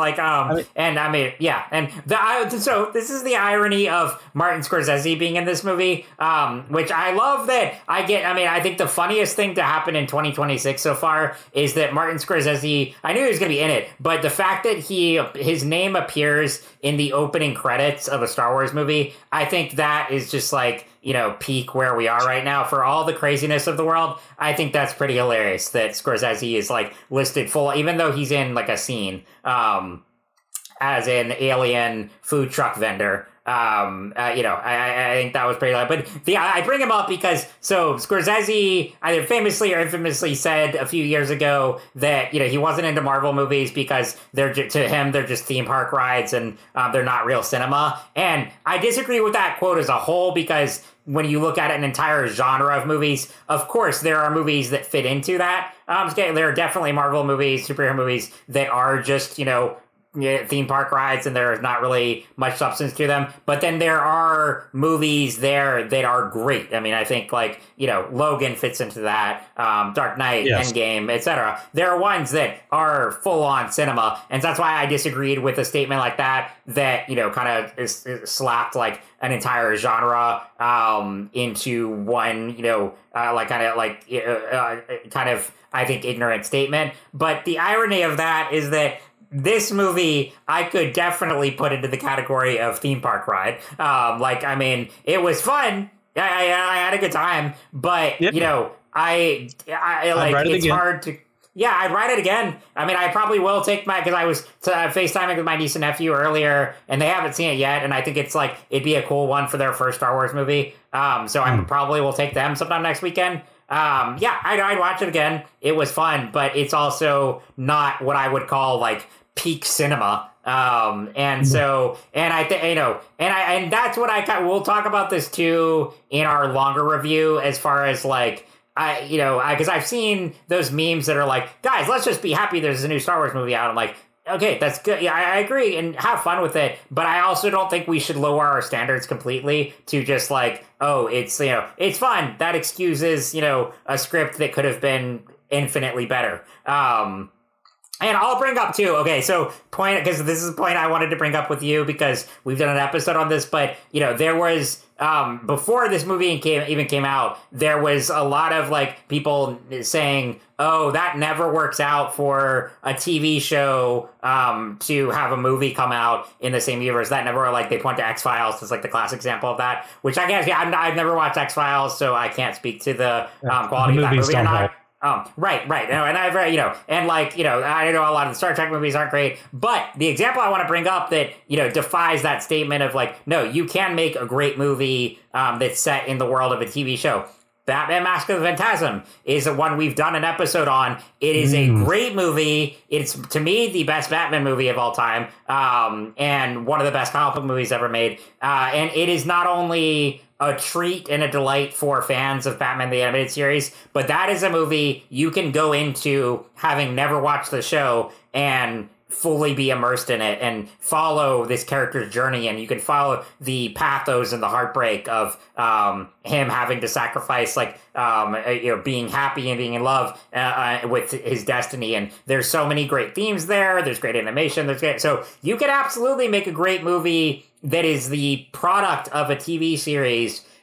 so this is the irony of Martin Scorsese being in this movie, which I love that I get. I mean, I think the funniest thing to happen in 2026 so far is that Martin Scorsese, I knew he was going to be in it, but the fact that his name appears in the opening credits of a Star Wars movie, I think that is just peak where we are right now for all the craziness of the world. I think that's pretty hilarious that Scorsese is listed full, even though he's in a scene as an alien food truck vendor. I think that was pretty loud. But I bring him up because Scorsese either famously or infamously said a few years ago that he wasn't into Marvel movies because they're just theme park rides and they're not real cinema. And I disagree with that quote as a whole because when you look at an entire genre of movies, of course there are movies that fit into that. There are definitely Marvel movies, superhero movies that are just theme park rides and there's not really much substance to them, but then there are movies there that are great. I mean, I think Logan fits into that, Dark Knight, yes. Endgame, etc. There are ones that are full on cinema, and that's why I disagreed with a statement like that kind of is slapped an entire genre into one kind of I think ignorant statement. But the irony of that is that this movie, I could definitely put into the category of theme park ride. I mean, it was fun. I had a good time, but yep. It's hard to. Yeah, I'd ride it again. I mean, I probably will take because I was FaceTiming with my niece and nephew earlier, and they haven't seen it yet, and I think it's it'd be a cool one for their first Star Wars movie. So I probably will take them sometime next weekend. I'd watch it again. It was fun, but it's also not what I would call peak cinema. And I think, and that's what we'll talk about this too in our longer review as far as because I've seen those memes that are guys, let's just be happy there's a new Star Wars movie out. I'm okay, that's good. Yeah, I agree and have fun with it. But I also don't think we should lower our standards completely to just oh, it's, it's fun. That excuses, a script that could have been infinitely better. And I'll bring up too. Okay, so because this is a point I wanted to bring up with you because we've done an episode on this, but there was before this movie even came out, there was a lot of people saying, "Oh, that never works out for a TV show to have a movie come out in the same universe." That never they point to X-Files as the classic example of that. Which I guess I've never watched X-Files, so I can't speak to the quality of that movie or not. Right. And I've read, and I know a lot of the Star Trek movies aren't great, but the example I want to bring up that, defies that statement of no, you can make a great movie that's set in the world of a TV show. Batman Mask of the Phantasm is one we've done an episode on. It is a great movie. It's, to me, the best Batman movie of all time, and one of the best comic book movies ever made. And it is not only a treat and a delight for fans of Batman the Animated Series, but that is a movie you can go into having never watched the show and fully be immersed in it and follow this character's journey, and you can follow the pathos and the heartbreak of him having to sacrifice being happy and being in love with his destiny. And there's so many great themes there's great animation, so you could absolutely make a great movie that is the product of a TV series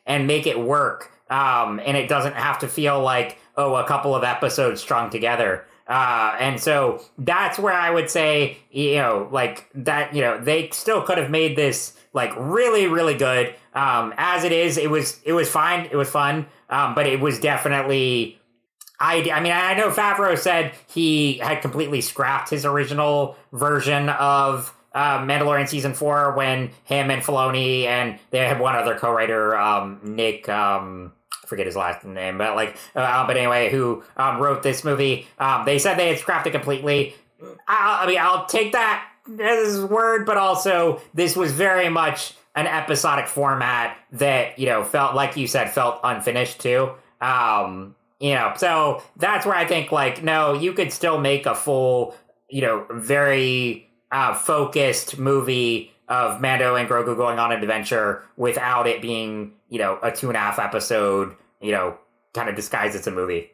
and make it work. And it doesn't have to feel like, oh, a couple of episodes strung together. And so that's where I would say, like that, they still could have made this like really, really good. As it is, it was fine. It was fun. But it was definitely, I mean, I know Favreau said he had completely scrapped his original version of Mandalorian season 4 when him and Filoni and they had one other co-writer, Nick, I forget his last name, but anyway, who wrote this movie. They said they had scrapped it completely. I'll take that as his word, but also this was very much an episodic format that, felt, like you said, felt unfinished too. So that's where I think, no, you could still make a full, very focused movie of Mando and Grogu going on an adventure without it being, a 2.5 episode, kind of disguised as a movie.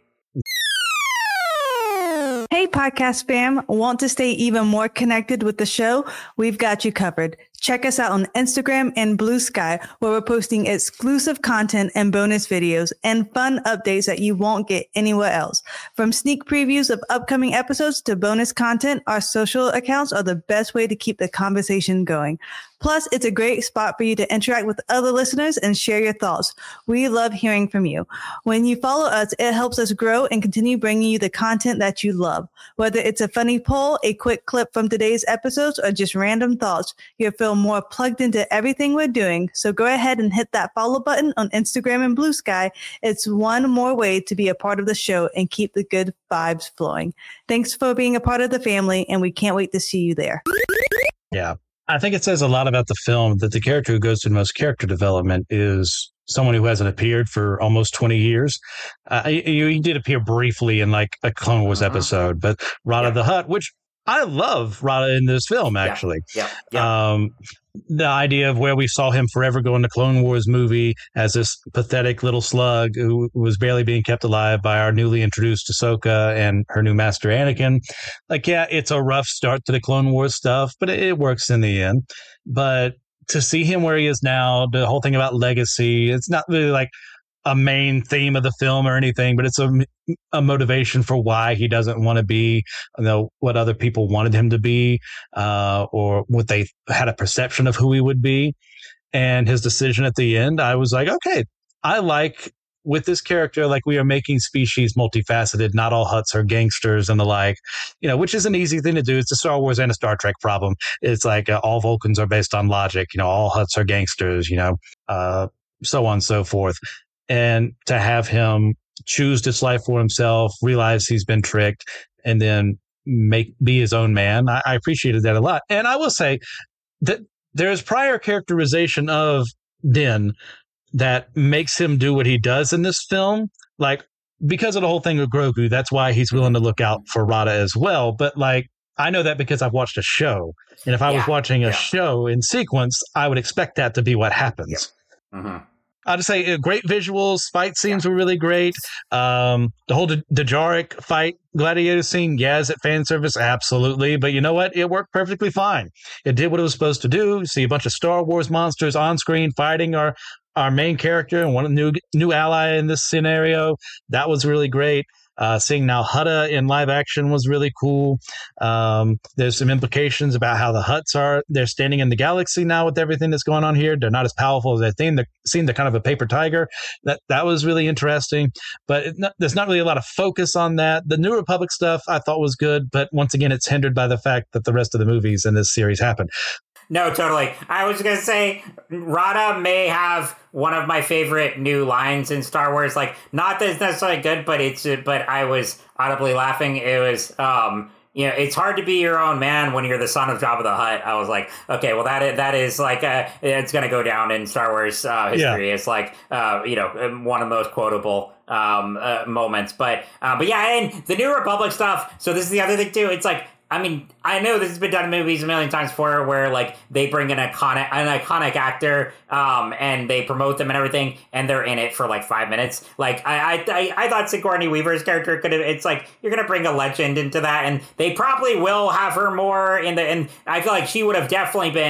Hey, podcast fam. Want to stay even more connected with the show? We've got you covered. Check us out on Instagram and Blue Sky, where we're posting exclusive content and bonus videos and fun updates that you won't get anywhere else. From sneak previews of upcoming episodes to bonus content, our social accounts are the best way to keep the conversation going. Plus, it's a great spot for you to interact with other listeners and share your thoughts. We love hearing from you. When you follow us, it helps us grow and continue bringing you the content that you love. Whether it's a funny poll, a quick clip from today's episodes, or just random thoughts, you'll feel more plugged into everything we're doing. So go ahead and hit that follow button on Instagram and Blue Sky. It's one more way to be a part of the show and keep the good vibes flowing. Thanks for being a part of the family, and we can't wait to see you there. Yeah. I think it says a lot about the film that the character who goes through the most character development is someone who hasn't appeared for almost 20 years. He did appear briefly in like a Clone Wars episode, but Rada the Hutt, which I love Rada in this film, actually. The idea of where we saw him forever go in the Clone Wars movie as this pathetic little slug who was barely being kept alive by our newly introduced Ahsoka and her new master Anakin. It's a rough start to the Clone Wars stuff, but it works in the end. But to see him where he is now, the whole thing about legacy, it's not really like a main theme of the film or anything, but it's a motivation for why he doesn't want to be, what other people wanted him to be, or what they had a perception of who he would be. And his decision at the end, I was like, okay, I like with this character, we are making species multifaceted. Not all Hutts are gangsters and the like, which is an easy thing to do. It's a Star Wars and a Star Trek problem. It's like all Vulcans are based on logic, all Hutts are gangsters, so on and so forth. And to have him choose this life for himself, realize he's been tricked, and then be his own man, I appreciated that a lot. And I will say that there is prior characterization of Din that makes him do what he does in this film. Because of the whole thing with Grogu, that's why he's willing to look out for Rada as well. But I know that because I've watched a show. And if I was watching a show in sequence, I would expect that to be what happens. I'll just say great visuals, fight scenes were really great. The whole Djarik fight gladiator scene, is it fan service? Absolutely. But you know what? It worked perfectly fine. It did what it was supposed to do. See a bunch of Star Wars monsters on screen fighting our main character and one new ally in this scenario. That was really great. Seeing now Hutta in live action was really cool. There's some implications about how the Hutts are. They're standing in the galaxy now with everything that's going on here. They're not as powerful as they seem. They're kind of a paper tiger. That was really interesting. But there's not really a lot of focus on that. The New Republic stuff I thought was good, but once again, it's hindered by the fact that the rest of the movies in this series happened. No, totally. I was going to say, Rada may have one of my favorite new lines in Star Wars. Not that it's necessarily good, but I was audibly laughing. It was, it's hard to be your own man when you're the son of Jabba the Hutt. I was like, okay, well, that is it's going to go down in Star Wars history. Yeah. It's one of the most quotable moments. But yeah, and the New Republic stuff. So this is the other thing too. It's I know this has been done in movies a million times before where they bring an iconic actor and they promote them and everything and they're in it for 5 minutes. I thought Sigourney Weaver's character could have, it's you're going to bring a legend into that and they probably will have her more and I feel like she would have definitely been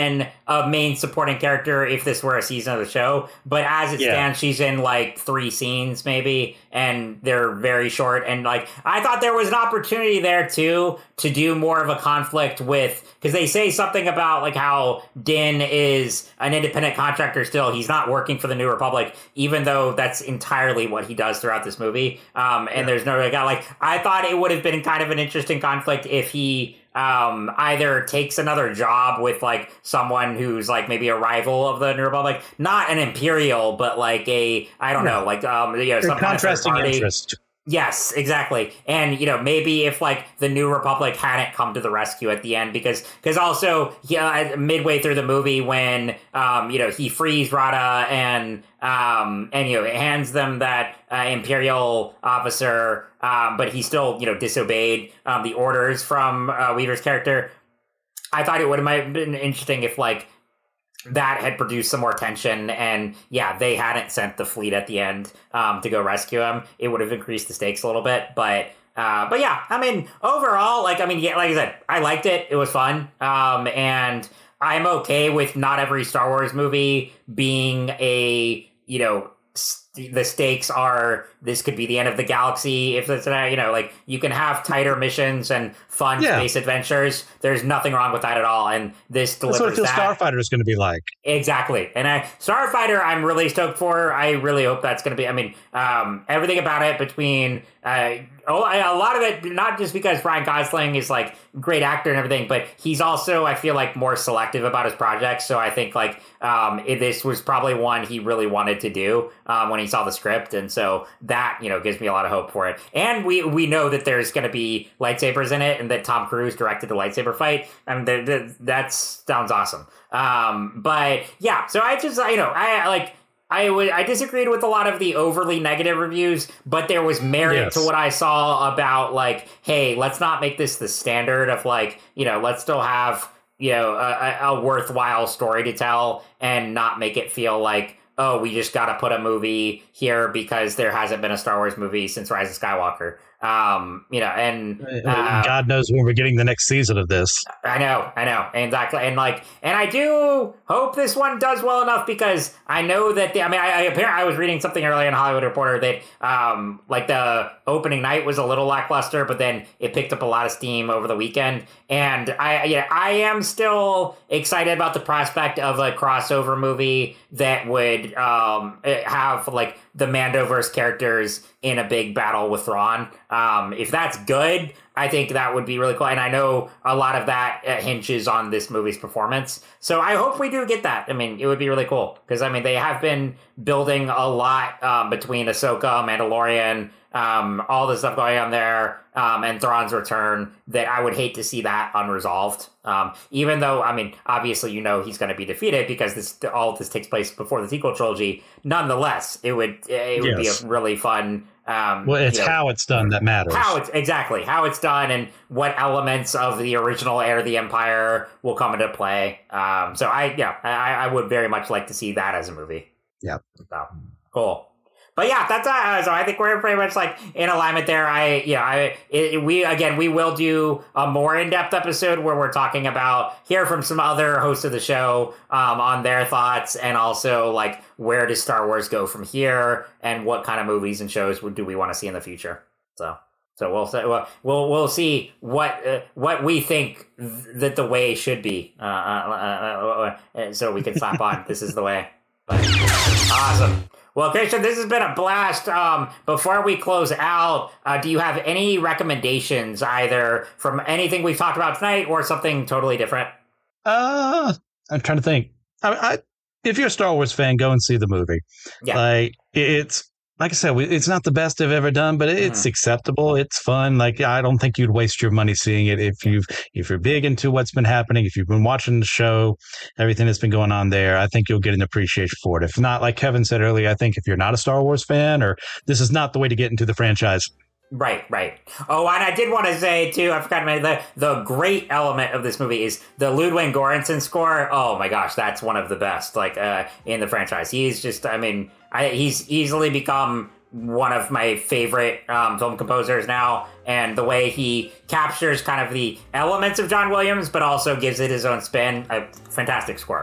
a main supporting character if this were a season of the show. But as it stands, she's in like 3 scenes maybe, and they're very short. And like, I thought there was an opportunity there too to do more of a conflict with, because they say something about like how Din is an independent contractor still. He's not working for the New Republic, even though that's entirely what he does throughout this movie. And there's no like, I thought it would have been kind of an interesting conflict if he either takes another job with like someone who's like maybe a rival of the New Republic, not an Imperial, but like a, I don't know, like some contrasting kind of interest. Yes, exactly. And, maybe if like the New Republic hadn't come to the rescue at the end, because also midway through the movie when, he frees Rada and hands them that Imperial officer, but he still, disobeyed the orders from Weaver's character. I thought it would have been interesting if like that had produced some more tension, and they hadn't sent the fleet at the end to go rescue him. It would have increased the stakes a little bit, but yeah, I mean, overall, like I said, I liked it. It was fun, and I'm okay with not every Star Wars movie being a the stakes are this could be the end of the galaxy if it's like you can have tighter missions and fun space adventures. There's nothing wrong with that at all, and this delivers that's what I feel Starfighter is going to be like. Exactly. And Starfighter I'm really stoked for. I really hope that's going to be, everything about it between a lot of it, not just because Ryan Gosling is like great actor and everything, but he's also, I feel like, more selective about his projects. So I think like this was probably one he really wanted to do when he saw the script, and so that gives me a lot of hope for it. And we know that there's going to be lightsabers in it, and that Tom Cruise directed the lightsaber fight. That sounds awesome. But yeah, so I just I disagreed with a lot of the overly negative reviews, but there was merit to what I saw about like, hey, let's not make this the standard of like, let's still have, a worthwhile story to tell and not make it feel like, oh, we just got to put a movie here because there hasn't been a Star Wars movie since Rise of Skywalker. And God knows when we're getting the next season of this. I know, exactly, and I do hope this one does well enough, because I know that I was reading something earlier in Hollywood Reporter that like the opening night was a little lackluster, but then it picked up a lot of steam over the weekend, and I am still excited about the prospect of a crossover movie that would have like the Mandoverse characters in a big battle with Thrawn. If that's good, I think that would be really cool. And I know a lot of that hinges on this movie's performance. So I hope we do get that. It would be really cool, because they have been building a lot between Ahsoka, Mandalorian, all the stuff going on there, and Thrawn's return, that I would hate to see that unresolved. Even though, obviously, he's going to be defeated because all of this takes place before the sequel trilogy. Nonetheless, it would be a really fun. It's how it's done that matters. How it's done, and what elements of the original Heir to the Empire will come into play. So I would very much like to see that as a movie. Yeah. So, cool. But yeah, that's so I think we're pretty much like in alignment there. We will do a more in-depth episode where we're talking about, hear from some other hosts of the show on their thoughts, and also like where does Star Wars go from here, and what kind of movies and shows do we want to see in the future. So we'll see what we think that the way should be, so we can slap on this is the way. But, awesome. Well, Christian, this has been a blast. Before we close out, do you have any recommendations, either from anything we've talked about tonight or something totally different? I'm trying to think. If you're a Star Wars fan, go and see the movie. Yeah. It's like I said, it's not the best I've ever done, but it's acceptable. It's fun. Like, I don't think you'd waste your money seeing it if you're big into what's been happening. If you've been watching the show, everything that's been going on there, I think you'll get an appreciation for it. If not, like Kevin said earlier, I think if you're not a Star Wars fan, or this is not the way to get into the franchise. Right. Oh, and I did want to say, too, I forgot to mention, the great element of this movie is the Ludwig Göransson score. Oh, my gosh, that's one of the best, in the franchise. He's just, he's easily become one of my favorite film composers now, and the way he captures kind of the elements of John Williams, but also gives it his own spin. A fantastic score.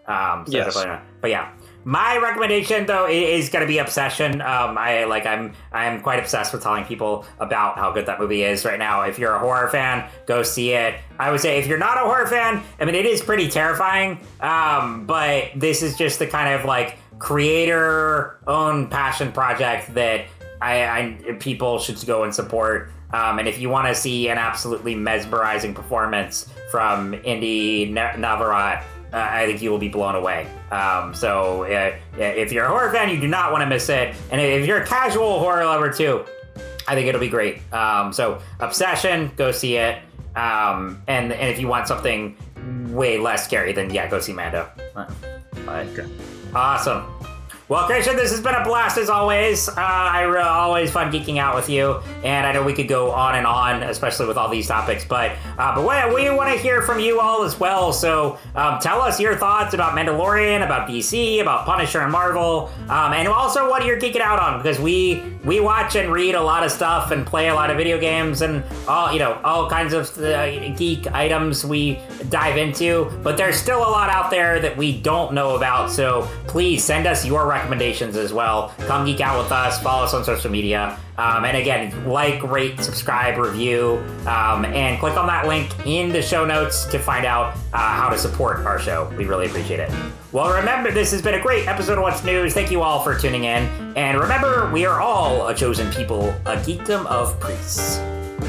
Yes. But yeah. My recommendation, though, is going to be Obsession. I'm quite obsessed with telling people about how good that movie is right now. If you're a horror fan, go see it. I would say if you're not a horror fan, I mean, it is pretty terrifying. But this is just the kind of like creator-owned passion project that people should go and support. And if you want to see an absolutely mesmerizing performance from Indy Navarrete, I think you will be blown away. So if you're a horror fan, you do not want to miss it. And if you're a casual horror lover too, I think it'll be great. So Obsession, go see it. And if you want something way less scary, then yeah, go see Mando. Okay. Awesome. Well, Christian, this has been a blast as always. Always fun geeking out with you, and I know we could go on and on, especially with all these topics. But we want to hear from you all as well. So tell us your thoughts about Mandalorian, about DC, about Punisher and Marvel, and also what you're geeking out on, because we watch and read a lot of stuff and play a lot of video games and all kinds of geek items we dive into. But there's still a lot out there that we don't know about. So please send us your recommendations as well. Come geek out with us. Follow us on social media. And again, like, rate, subscribe, review, and click on that link in the show notes to find out how to support our show. We really appreciate it. Well, remember, this has been a great episode of What's News. Thank you all for tuning in. And remember, we are all a chosen people, a geekdom of priests.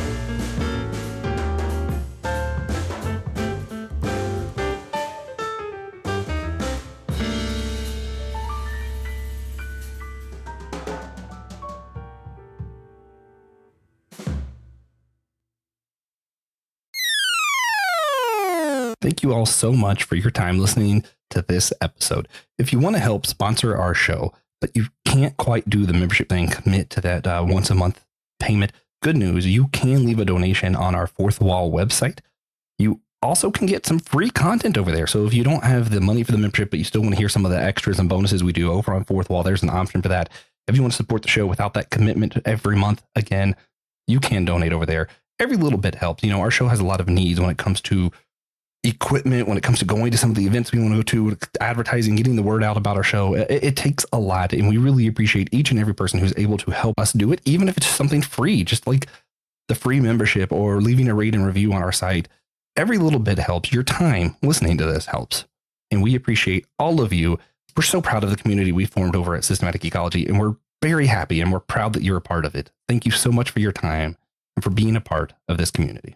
Thank you all so much for your time listening to this episode. If you want to help sponsor our show, but you can't quite do the membership thing, commit to that once a month payment, good news, you can leave a donation on our Fourth Wall website. You also can get some free content over there. So if you don't have the money for the membership, but you still want to hear some of the extras and bonuses we do over on Fourth Wall, there's an option for that. If you want to support the show without that commitment every month, again, you can donate over there. Every little bit helps. Our show has a lot of needs when it comes to equipment, when it comes to going to some of the events we want to go to, advertising, getting the word out about our show. It takes a lot, and we really appreciate each and every person who's able to help us do it, even if it's something free, just like the free membership or leaving a rate and review on our site. Every little bit helps. Your time listening to this helps, and we appreciate all of you. We're so proud of the community we formed over at Systematic Geekology, and we're very happy and we're proud that you're a part of it. Thank you so much for your time and for being a part of this community.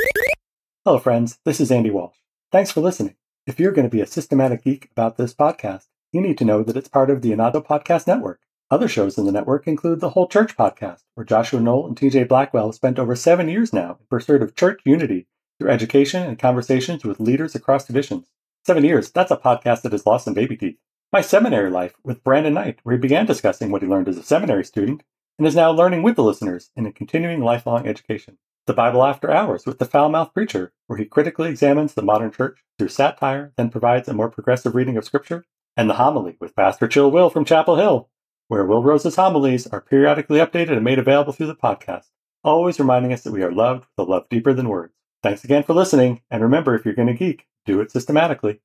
Hello, friends. This is Andy Walsh. Thanks for listening. If you're going to be a systematic geek about this podcast, you need to know that it's part of the Inato Podcast Network. Other shows in the network include the Whole Church Podcast, where Joshua Knoll and TJ Blackwell have spent over 7 years now in pursuit of church unity through education and conversations with leaders across traditions. 7 years, that's a podcast that has lost some baby teeth. My Seminary Life with Brandon Knight, where he began discussing what he learned as a seminary student and is now learning with the listeners in a continuing lifelong education. The Bible After Hours with the Foul-Mouthed Preacher, where he critically examines the modern church through satire, then provides a more progressive reading of Scripture. And the Homily with Pastor Chill Will from Chapel Hill, where Will Rose's homilies are periodically updated and made available through the podcast, always reminding us that we are loved with a love deeper than words. Thanks again for listening, and remember, if you're going to geek, do it systematically.